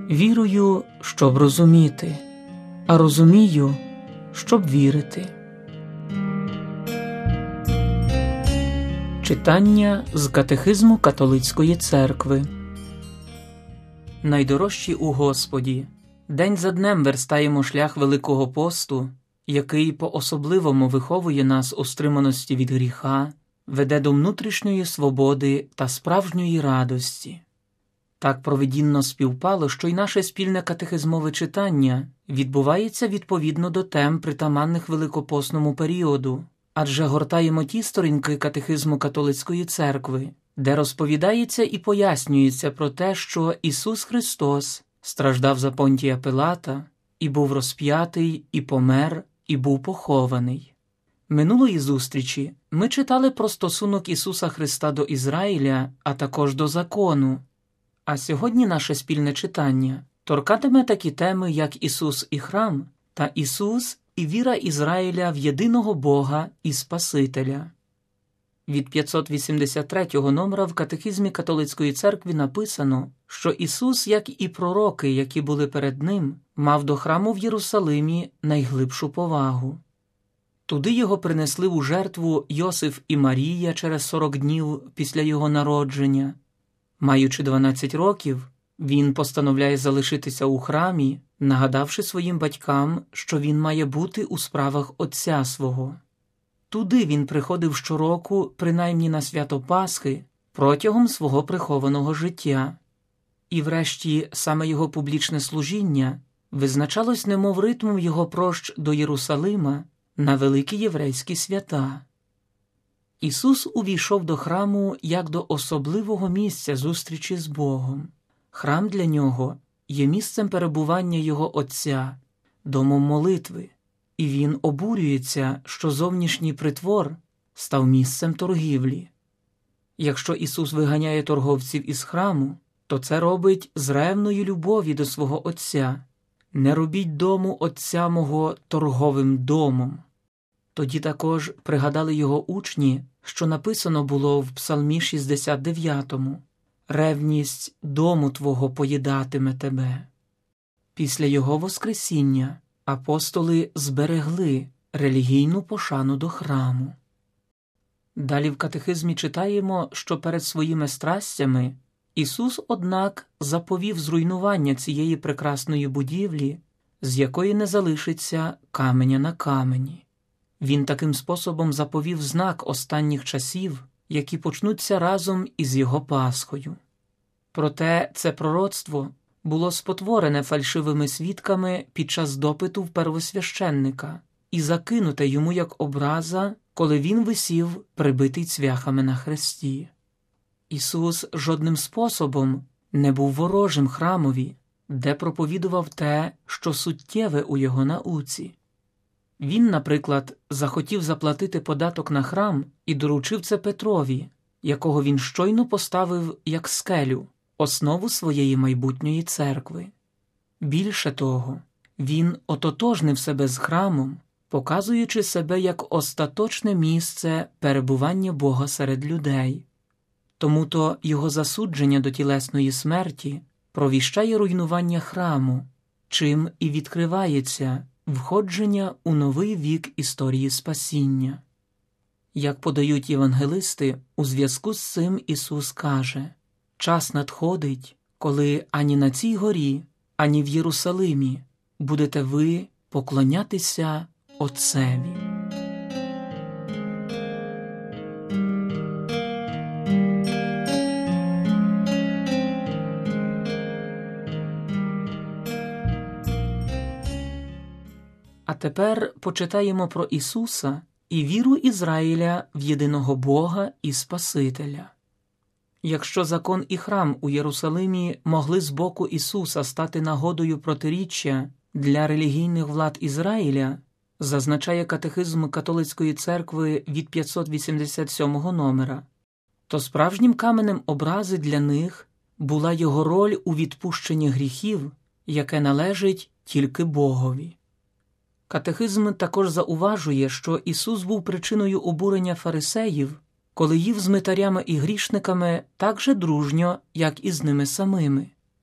Вірую, щоб розуміти, а розумію, щоб вірити. Читання з Катехизму Католицької Церкви. Найдорожчі у Господі, день за днем верстаємо шлях Великого посту, який по-особливому виховує нас у стриманості від гріха, веде до внутрішньої свободи та справжньої радості. Так провидінно співпало, що й наше спільне катехизмове читання відбувається відповідно до тем, притаманних великопосному періоду, адже гортаємо ті сторінки Катехизму Католицької Церкви, де розповідається і пояснюється про те, що Ісус Христос страждав за Понтія Пилата, і був розп'ятий, і помер, і був похований. Минулої зустрічі ми читали про стосунок Ісуса Христа до Ізраїля, а також до закону. А сьогодні наше спільне читання торкатиме такі теми, як Ісус і храм, та Ісус і віра Ізраїля в єдиного Бога і Спасителя. Від 583-го номера в Катехизмі Католицької Церкви написано, що Ісус, як і пророки, які були перед Ним, мав до храму в Єрусалимі найглибшу повагу. Туди його принесли у жертву Йосиф і Марія через 40 днів після його народження. Маючи 12 років, він постановляє залишитися у храмі, нагадавши своїм батькам, що він має бути у справах отця свого. Туди він приходив щороку, принаймні на свято Пасхи, протягом свого прихованого життя. І врешті саме його публічне служіння визначалось немов ритмом його прощ до Єрусалима на великі єврейські свята. Ісус увійшов до храму як до особливого місця зустрічі з Богом. Храм для нього є місцем перебування його Отця, домом молитви, і він обурюється, що зовнішній притвор став місцем торгівлі. Якщо Ісус виганяє торговців із храму, то це робить з ревної любові до свого Отця. «Не робіть дому Отця мого торговим домом». Тоді також пригадали його учні, що написано було в Псалмі 69-му: «Ревність дому Твого поїдатиме тебе». Після його воскресіння апостоли зберегли релігійну пошану до храму. Далі в катехизмі читаємо, що перед своїми страстями Ісус, однак, заповів зруйнування цієї прекрасної будівлі, з якої не залишиться каменя на камені. Він таким способом заповів знак останніх часів, які почнуться разом із його Пасхою. Проте це пророцтво було спотворене фальшивими свідками під час допиту в первосвященника і закинуте йому як образа, коли він висів, прибитий цвяхами на хресті. Ісус жодним способом не був ворожим храмові, де проповідував те, що суттєве у його науці. Він, наприклад, захотів заплатити податок на храм і доручив це Петрові, якого він щойно поставив як скелю, основу своєї майбутньої церкви. Більше того, він ототожнив себе з храмом, показуючи себе як остаточне місце перебування Бога серед людей. Тому-то його засудження до тілесної смерті провіщає руйнування храму, чим і відкривається входження у новий вік історії спасіння. Як подають євангелисти, у зв'язку з цим Ісус каже: «Час надходить, коли ані на цій горі, ані в Єрусалимі будете ви поклонятися Отцеві». А тепер почитаємо про Ісуса і віру Ізраїля в єдиного Бога і Спасителя. Якщо закон і храм у Єрусалимі могли з боку Ісуса стати нагодою протиріччя для релігійних влад Ізраїля, зазначає Катехизм Католицької Церкви від 587-го номера, то справжнім каменем образи для них була його роль у відпущенні гріхів, яке належить тільки Богові. Катехизм також зауважує, що Ісус був причиною обурення фарисеїв, коли їв з митарями і грішниками так же дружньо, як і з ними самими.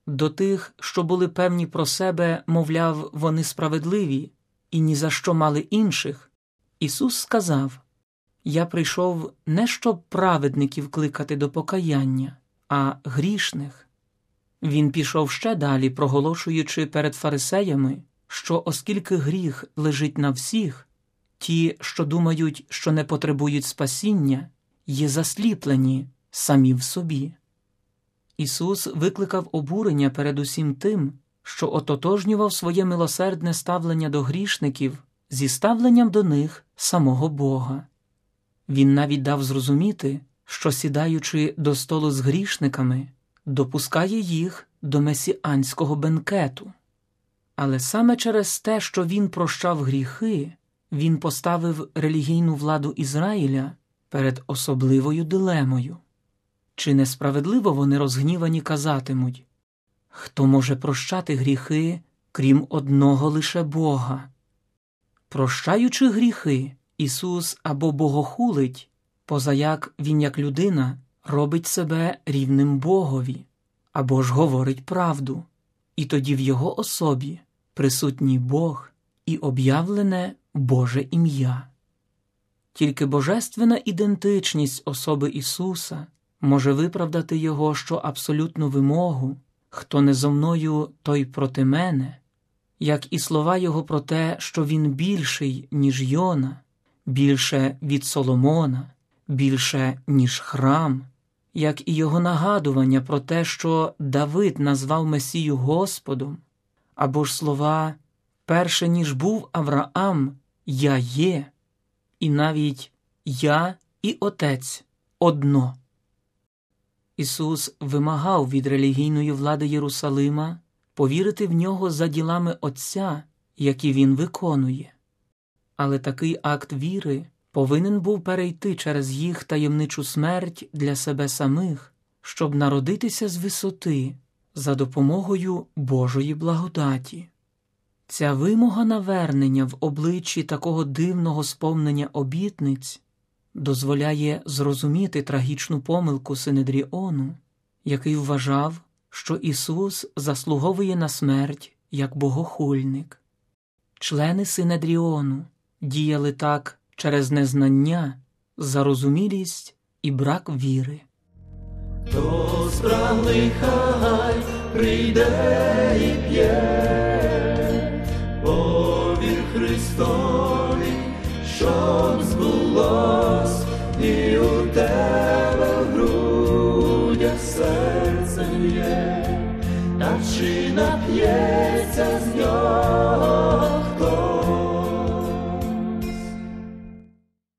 До тих, що були певні про себе, мовляв, вони справедливі і ні за що мали інших, Ісус сказав: «Я прийшов не щоб праведників кликати до покаяння, а грішних». Він пішов ще далі, проголошуючи перед фарисеями, що оскільки гріх лежить на всіх, ті, що думають, що не потребують спасіння, є засліплені самі в собі. Ісус викликав обурення передусім тим, що ототожнював своє милосердне ставлення до грішників зі ставленням до них самого Бога. Він навіть дав зрозуміти, що, сідаючи до столу з грішниками, допускає їх до месіанського бенкету. Але саме через те, що він прощав гріхи, він поставив релігійну владу Ізраїля перед особливою дилемою. Чи несправедливо вони розгнівані казатимуть: «Хто може прощати гріхи, крім одного лише Бога?» Прощаючи гріхи, Ісус або богохулить, позаяк він як людина робить себе рівним Богові, або ж говорить правду, і тоді в його особі присутній Бог і об'явлене Боже ім'я. Тільки божественна ідентичність особи Ісуса може виправдати його що абсолютну вимогу «хто не зо мною, той проти мене», як і слова його про те, що він більший, ніж Йона, більше від Соломона, більше, ніж храм, як і його нагадування про те, що Давид назвав Месію Господом, або ж слова «перше, ніж був Авраам, я є», і навіть «я і Отець одно». Ісус вимагав від релігійної влади Єрусалима повірити в нього за ділами Отця, які він виконує. Але такий акт віри повинен був перейти через їх таємничу смерть для себе самих, щоб народитися з висоти за допомогою Божої благодаті. Ця вимога навернення в обличчі такого дивного сповнення обітниць дозволяє зрозуміти трагічну помилку Синедріону, який вважав, що Ісус заслуговує на смерть як богохульник. Члени Синедріону діяли так через незнання, зарозумілість і брак віри. Хто спраглий, хай прийде і п'є, повір Христові, щоб збулось, і у тебе в грудях серце є, та чи нап'ється з нього